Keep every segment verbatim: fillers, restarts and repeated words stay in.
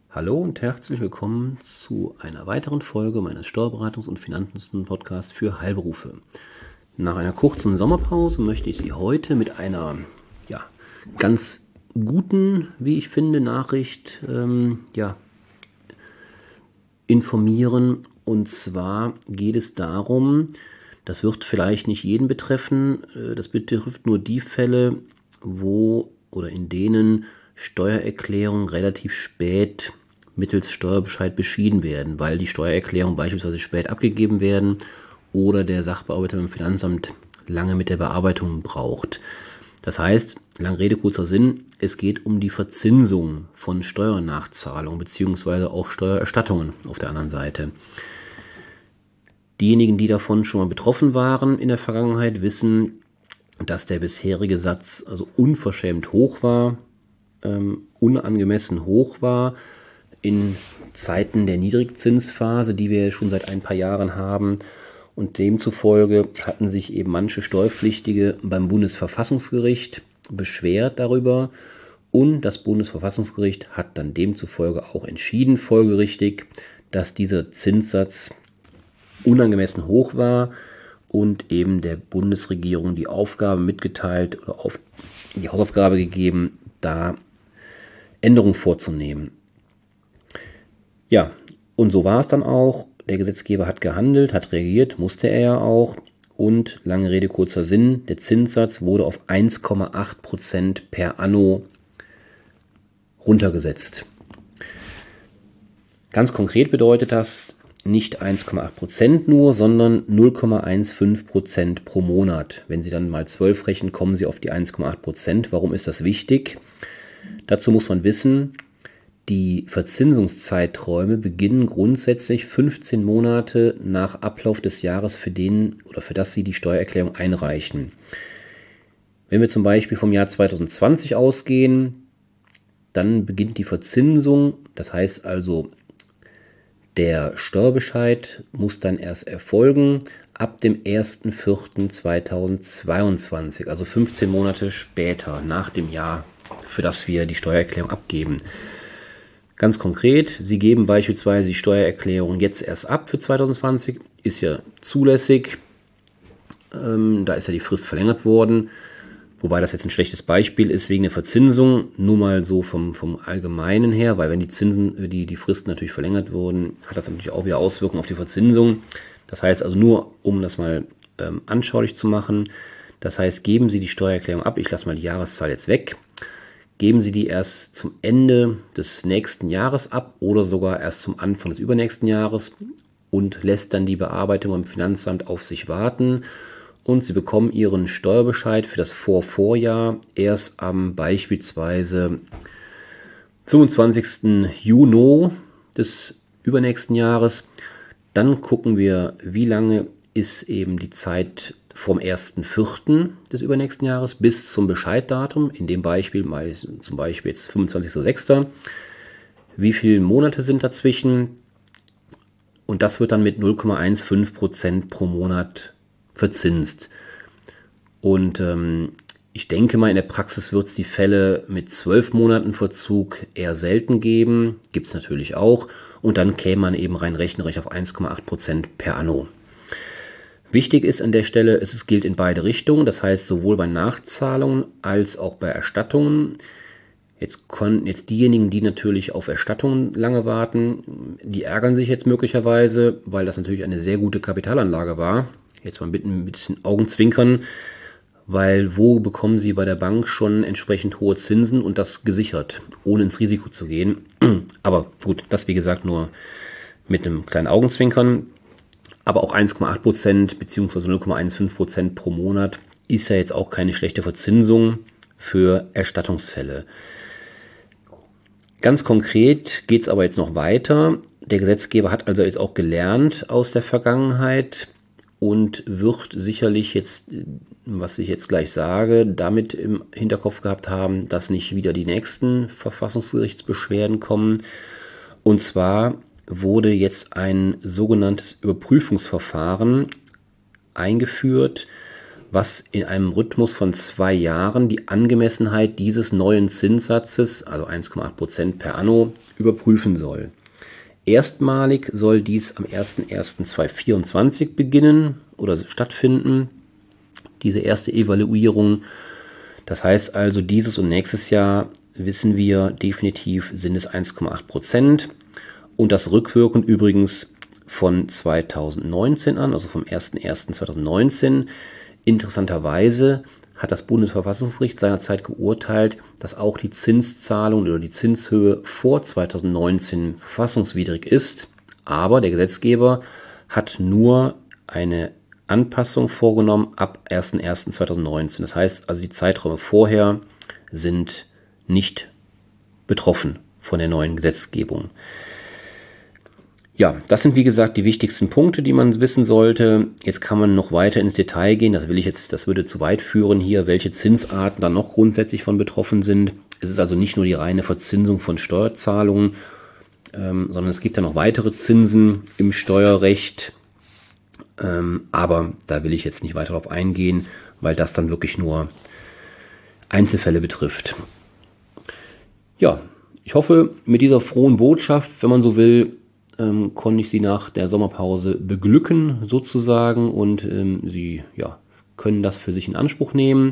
Hallo und herzlich willkommen zu einer weiteren Folge meines Steuerberatungs- und Finanzen-Podcasts für Heilberufe. Nach einer kurzen Sommerpause möchte ich Sie heute mit einer ja, ganz guten, wie ich finde, Nachricht ähm, ja, informieren. Und zwar geht es darum, das wird vielleicht nicht jeden betreffen, das betrifft nur die Fälle, wo oder in denen Steuererklärungen relativ spät mittels Steuerbescheid beschieden werden, weil die Steuererklärungen beispielsweise spät abgegeben werden oder der Sachbearbeiter beim Finanzamt lange mit der Bearbeitung braucht. Das heißt, lange Rede, kurzer Sinn, es geht um die Verzinsung von Steuernachzahlungen bzw. auch Steuererstattungen auf der anderen Seite. Diejenigen, die davon schon mal betroffen waren in der Vergangenheit, wissen, dass der bisherige Satz also unverschämt hoch war, ähm, unangemessen hoch war in Zeiten der Niedrigzinsphase, die wir schon seit ein paar Jahren haben. Und demzufolge hatten sich eben manche Steuerpflichtige beim Bundesverfassungsgericht beschwert darüber. Und das Bundesverfassungsgericht hat dann demzufolge auch entschieden, folgerichtig, dass dieser Zinssatz unangemessen hoch war und eben der Bundesregierung die Aufgabe mitgeteilt oder auf die Hausaufgabe gegeben, da Änderungen vorzunehmen. Ja, und so war es dann auch. Der Gesetzgeber hat gehandelt, hat reagiert, musste er ja auch. Und lange Rede, kurzer Sinn, der Zinssatz wurde auf eins Komma acht Prozent per anno runtergesetzt. Ganz konkret bedeutet das nicht eins Komma acht Prozent nur, sondern null Komma fünfzehn Prozent pro Monat. Wenn Sie dann mal zwölf rechnen, kommen Sie auf die eins Komma acht Prozent. Warum ist das wichtig? Dazu muss man wissen, die Verzinsungszeiträume beginnen grundsätzlich fünfzehn Monate nach Ablauf des Jahres, für den oder für das Sie die Steuererklärung einreichen. Wenn wir zum Beispiel vom Jahr zwanzig zwanzig ausgehen, dann beginnt die Verzinsung, das heißt also, der Steuerbescheid muss dann erst erfolgen ab dem ersten vierten zweitausendzweiundzwanzig, also fünfzehn Monate später nach dem Jahr, für das wir die Steuererklärung abgeben. Ganz konkret, Sie geben beispielsweise die Steuererklärung jetzt erst ab für zwanzig zwanzig, ist ja zulässig, ähm, da ist ja die Frist verlängert worden, wobei das jetzt ein schlechtes Beispiel ist wegen der Verzinsung, nur mal so vom, vom Allgemeinen her, weil wenn die Zinsen, die, die Fristen natürlich verlängert wurden, hat das natürlich auch wieder Auswirkungen auf die Verzinsung. Das heißt also nur, um das mal ähm, anschaulich zu machen, das heißt, geben Sie die Steuererklärung ab, ich lasse mal die Jahreszahl jetzt weg, geben Sie die erst zum Ende des nächsten Jahres ab oder sogar erst zum Anfang des übernächsten Jahres und lässt dann die Bearbeitung beim Finanzamt auf sich warten. Und Sie bekommen Ihren Steuerbescheid für das Vorvorjahr erst am beispielsweise fünfundzwanzigsten Juni des übernächsten Jahres. Dann gucken wir, wie lange ist eben die Zeit vom ersten vierten des übernächsten Jahres bis zum Bescheiddatum. In dem Beispiel mal zum Beispiel jetzt fünfundzwanzigsten sechsten Wie viele Monate sind dazwischen? Und das wird dann mit null Komma fünfzehn Prozent pro Monat verzinst. Und ähm, ich denke mal, in der Praxis wird es die Fälle mit zwölf Monaten Verzug eher selten geben. Gibt es natürlich auch. Und dann käme man eben rein rechnerisch auf eins Komma acht Prozent per anno. Wichtig ist an der Stelle, es gilt in beide Richtungen. Das heißt, sowohl bei Nachzahlungen als auch bei Erstattungen. Jetzt konnten jetzt diejenigen, die natürlich auf Erstattungen lange warten, die ärgern sich jetzt möglicherweise, weil das natürlich eine sehr gute Kapitalanlage war. Jetzt mal mit ein bisschen Augenzwinkern, weil wo bekommen Sie bei der Bank schon entsprechend hohe Zinsen und das gesichert, ohne ins Risiko zu gehen. Aber gut, das wie gesagt nur mit einem kleinen Augenzwinkern. Aber auch eins Komma acht Prozent bzw. null Komma fünfzehn Prozent pro Monat ist ja jetzt auch keine schlechte Verzinsung für Erstattungsfälle. Ganz konkret geht es aber jetzt noch weiter. Der Gesetzgeber hat also jetzt auch gelernt aus der Vergangenheit und wird sicherlich jetzt, was ich jetzt gleich sage, damit im Hinterkopf gehabt haben, dass nicht wieder die nächsten Verfassungsgerichtsbeschwerden kommen. Und zwar wurde jetzt ein sogenanntes Überprüfungsverfahren eingeführt, was in einem Rhythmus von zwei Jahren die Angemessenheit dieses neuen Zinssatzes, also eins Komma acht Prozent per anno, überprüfen soll. Erstmalig soll dies am ersten ersten zweitausendvierundzwanzig beginnen oder stattfinden, diese erste Evaluierung. Das heißt also, dieses und nächstes Jahr wissen wir definitiv, sind es eins Komma acht Prozent und das rückwirkend übrigens von zweitausendneunzehn an, also vom ersten ersten zweitausendneunzehn. Interessanterweise hat das Bundesverfassungsgericht seinerzeit geurteilt, dass auch die Zinszahlung oder die Zinshöhe vor zweitausendneunzehn verfassungswidrig ist. Aber der Gesetzgeber hat nur eine Anpassung vorgenommen ab ersten ersten zweitausendneunzehn. Das heißt also, die Zeiträume vorher sind nicht betroffen von der neuen Gesetzgebung. Ja, das sind wie gesagt die wichtigsten Punkte, die man wissen sollte. Jetzt kann man noch weiter ins Detail gehen. Das will ich jetzt, das würde zu weit führen hier, welche Zinsarten dann noch grundsätzlich von betroffen sind. Es ist also nicht nur die reine Verzinsung von Steuerzahlungen, ähm, sondern es gibt ja noch weitere Zinsen im Steuerrecht. Ähm, aber da will ich jetzt nicht weiter darauf eingehen, weil das dann wirklich nur Einzelfälle betrifft. Ja, ich hoffe, mit dieser frohen Botschaft, wenn man so will, ähm, konnte ich Sie nach der Sommerpause beglücken sozusagen und ähm, Sie ja, können das für sich in Anspruch nehmen.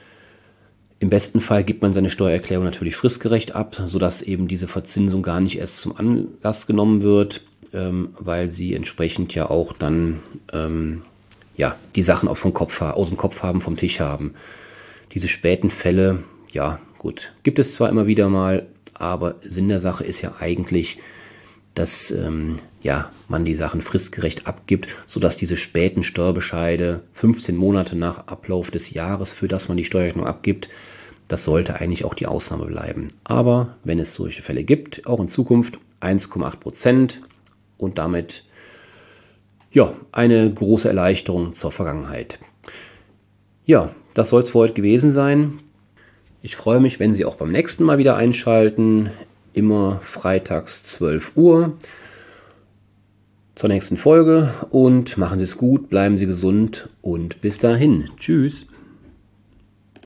Im besten Fall gibt man seine Steuererklärung natürlich fristgerecht ab, sodass eben diese Verzinsung gar nicht erst zum Anlass genommen wird, ähm, weil Sie entsprechend ja auch dann ähm, ja, die Sachen auch vom Kopf, aus dem Kopf haben, vom Tisch haben. Diese späten Fälle, ja gut, gibt es zwar immer wieder mal, aber Sinn der Sache ist ja eigentlich, dass ähm, ja, man die Sachen fristgerecht abgibt, sodass diese späten Steuerbescheide fünfzehn Monate nach Ablauf des Jahres, für das man die Steuerrechnung abgibt, das sollte eigentlich auch die Ausnahme bleiben. Aber wenn es solche Fälle gibt, auch in Zukunft eins Komma acht Prozent und damit ja, eine große Erleichterung zur Vergangenheit. Ja, das soll es für heute gewesen sein. Ich freue mich, wenn Sie auch beim nächsten Mal wieder einschalten. Immer freitags zwölf Uhr zur nächsten Folge und machen Sie es gut, bleiben Sie gesund und bis dahin. Tschüss.